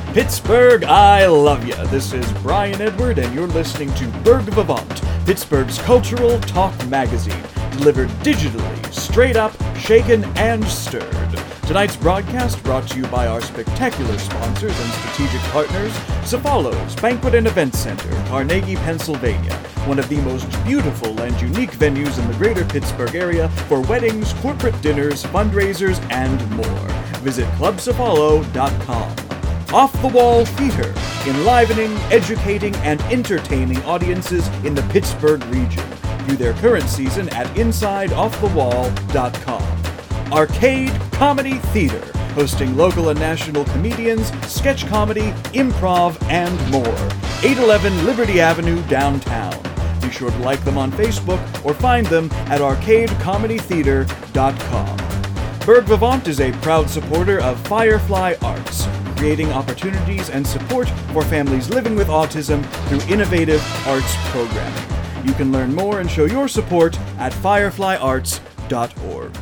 Pittsburgh, I love ya. This is Brian Edward, and you're listening to Berg Vivant, Pittsburgh's cultural talk magazine, delivered digitally, straight up, shaken, and stirred. Tonight's broadcast brought to you by our spectacular sponsors and strategic partners, Cefalos Banquet and Event Center, Carnegie, Pennsylvania, one of the most beautiful and unique venues in the greater Pittsburgh area for weddings, corporate dinners, fundraisers, and more. Visit clubcefalo.com. Off the Wall Theater, enlivening, educating, and entertaining audiences in the Pittsburgh region. View their current season at InsideOffTheWall.com. Arcade Comedy Theater, hosting local and national comedians, sketch comedy, improv, and more. 811 Liberty Avenue, downtown. Be sure to like them on Facebook or find them at arcadecomedytheater.com. Berg Vivant is a proud supporter of Firefly Arts, creating opportunities and support for families living with autism through innovative arts programming. You can learn more and show your support at fireflyarts.org.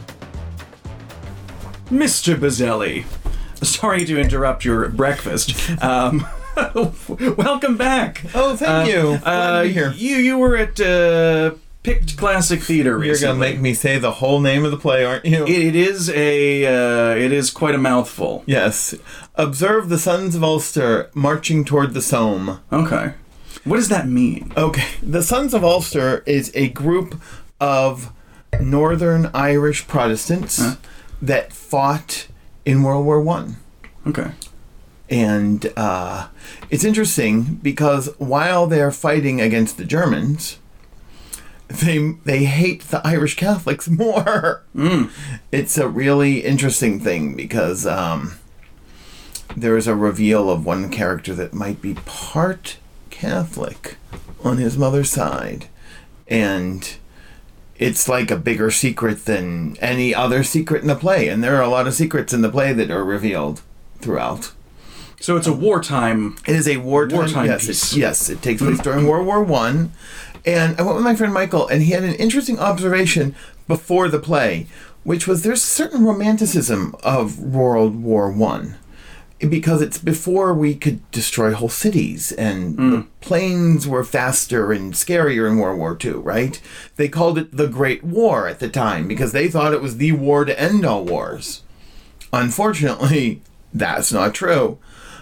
Mr. Bazzelli, sorry to interrupt your breakfast. Welcome back. Oh, thank you. Glad to be here. You were at Picked Classic Theater recently. You're going to make me say the whole name of the play, aren't you? It is quite a mouthful. Yes. Observe the Sons of Ulster marching toward the Somme. Okay. What does that mean? Okay. The Sons of Ulster is a group of Northern Irish Protestants that fought in World War I. Okay. And it's interesting because while they're fighting against the Germans, they hate the Irish Catholics more. It's a really interesting thing because there is a reveal of one character that might be part Catholic on his mother's side. And it's like a bigger secret than any other secret in the play. And there are a lot of secrets in the play that are revealed throughout. So it's a wartime... It is a wartime piece. Yes, it takes place during World War I. And I went with my friend Michael, and he had an interesting observation before the play, which was there's a certain romanticism of World War I. Because it's before we could destroy whole cities, and the planes were faster and scarier in World War II, right? They called it the Great War at the time, because they thought it was the war to end all wars. Unfortunately, that's not true.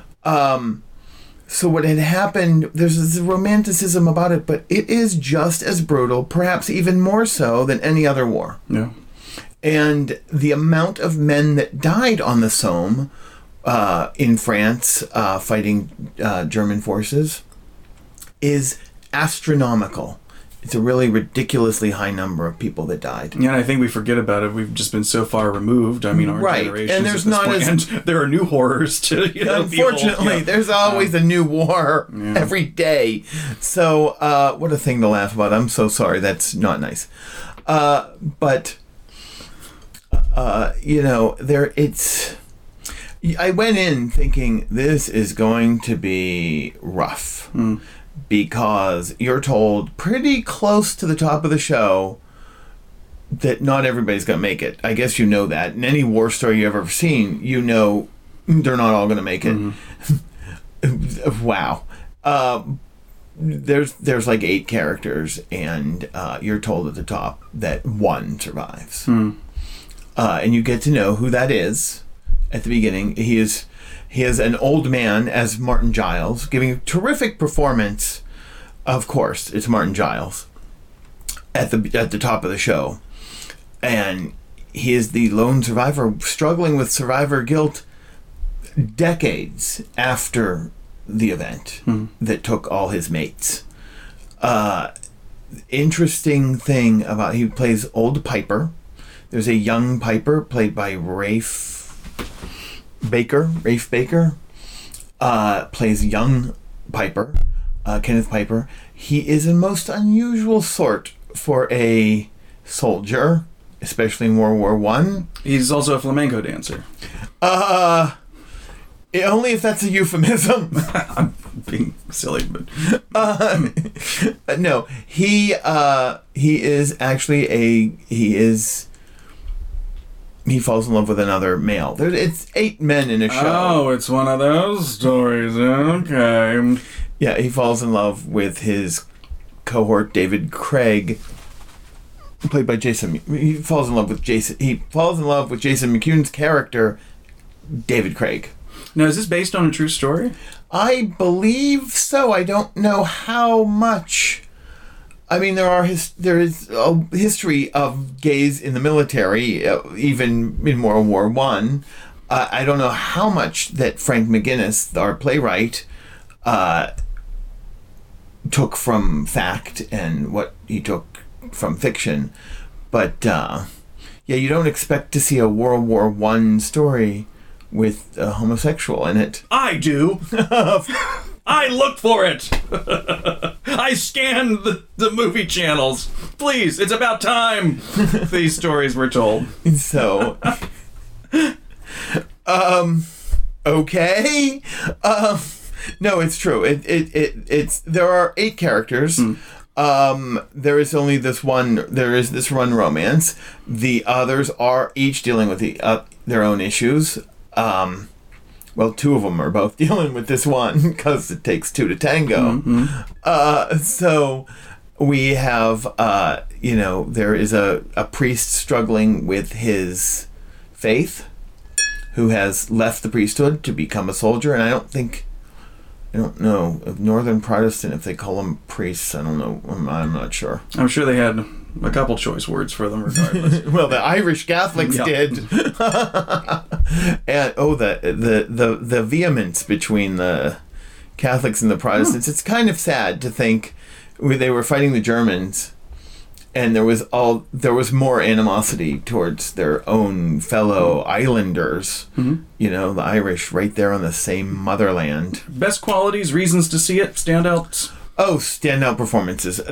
So what had happened, there's this romanticism about it, but it is just as brutal, perhaps even more so than any other war. Yeah. And the amount of men that died on the Somme in France fighting German forces is astronomical. It's a really ridiculously high number of people that died. Yeah, and I think we forget about it. We've just been so far removed. I mean, our generations and there's at this not point, as and there are new horrors to unfortunately, there's always a new war every day. So what a thing to laugh about. I'm so sorry. That's not nice. But I went in thinking this is going to be rough. Because you're told pretty close to the top of the show that not everybody's going to make it. I guess you know that. In any war story you've ever seen, you know they're not all going to make it. Wow. There's like 8 characters, and you're told at the top that one survives. And you get to know who that is at the beginning. He is an old man as Martin Giles, giving a terrific performance. Of course, it's Martin Giles at the top of the show. And he is the lone survivor, struggling with survivor guilt decades after the event that took all his mates. Interesting thing about he plays Old Piper. There's a young Piper played by Rafe Baker, plays young Piper, Kenneth Piper. He is a most unusual sort for a soldier, especially in World War I. He's also a flamenco dancer. Only if that's a euphemism. I'm being silly, but no, he is actually he falls in love with another male. It's 8 men in a show. Oh, it's one of those stories. Okay. Yeah, he falls in love with his cohort, David Craig, played by Jason. He falls in love with Jason McCune's character, David Craig. Now, is this based on a true story? I believe so. I don't know how much. I mean, there is a history of gays in the military, even in World War One. I don't know how much that Frank McGinnis, our playwright, took from fact and what he took from fiction. But yeah, you don't expect to see a World War One story with a homosexual in it. I do. I look for it. I scan the movie channels. Please, it's about time these stories were told. So, okay. No, it's true. It's there are 8 characters. There is only this one. There is this one romance. The others are each dealing with their own issues. Well, 2 of them are both dealing with this one because it takes 2 to tango. So we have, there is a priest struggling with his faith who has left the priesthood to become a soldier. And I don't know of Northern Protestant if they call them priests. I don't know. I'm not sure. I'm sure they had a couple choice words for them regardless. Well, the Irish Catholics did. And the vehemence between the Catholics and the Protestants. It's kind of sad to think they were fighting the Germans and there was more animosity towards their own fellow islanders. The Irish right there on the same motherland. Best qualities, reasons to see it, standouts? Oh, standout performances.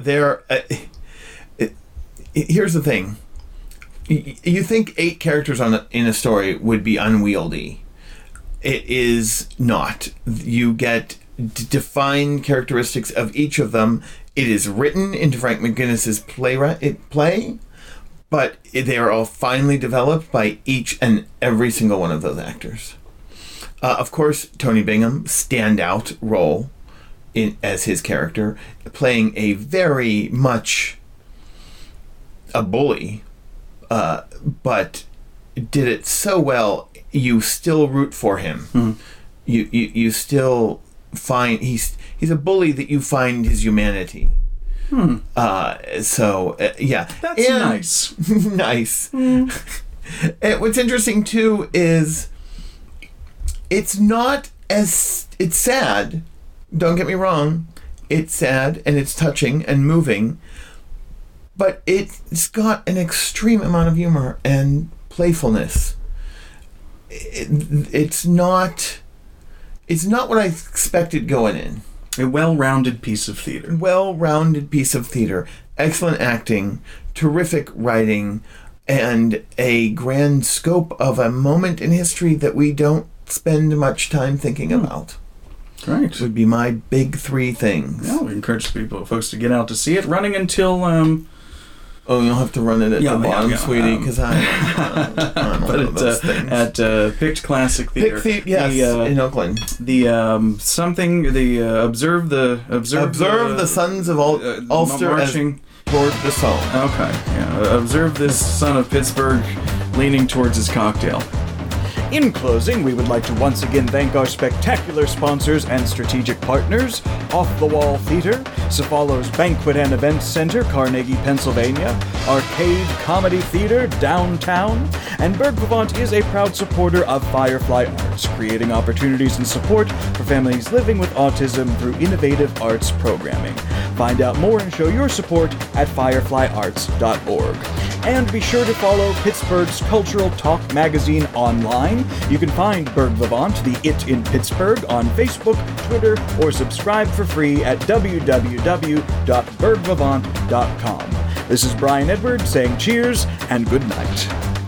Here's the thing. You think 8 characters in a story would be unwieldy. It is not. You get defined characteristics of each of them. It is written into Frank McGinnis's play, but they are all finely developed by each and every single one of those actors. Of course, Tony Bingham, standout role as his character, playing a very much a bully, but did it so well you still root for him. You still find he's a bully that you find his humanity. Yeah, that's nice. Nice. And what's interesting too is it's sad. Don't get me wrong, it's sad and it's touching and moving. But it's got an extreme amount of humor and playfulness. It's not what I expected going in. A well-rounded piece of theater. Excellent acting, terrific writing, and a grand scope of a moment in history that we don't spend much time thinking about. Great. Would be my big 3 things. Yeah, we encourage folks to get out to see it. Running until... Oh, you'll have to run it at the bottom, sweetie, because I don't know those things. At Pict Classic Theater. In Oakland. Observe the Sons of Ulster marching toward the Somme. Okay, yeah. Observe this son of Pittsburgh leaning towards his cocktail. In closing, we would like to once again thank our spectacular sponsors and strategic partners, Off the Wall Theater, Cephalo's Banquet and Events Center, Carnegie, Pennsylvania, Arcade Comedy Theater, downtown, and Berg Vivant is a proud supporter of Firefly Arts, creating opportunities and support for families living with autism through innovative arts programming. Find out more and show your support at fireflyarts.org. And be sure to follow Pittsburgh's Cultural Talk magazine online. You can find Berg Vivant, the It in Pittsburgh, on Facebook, Twitter, or subscribe for free at www.bergvivant.com. This is Brian Edward saying cheers and good night.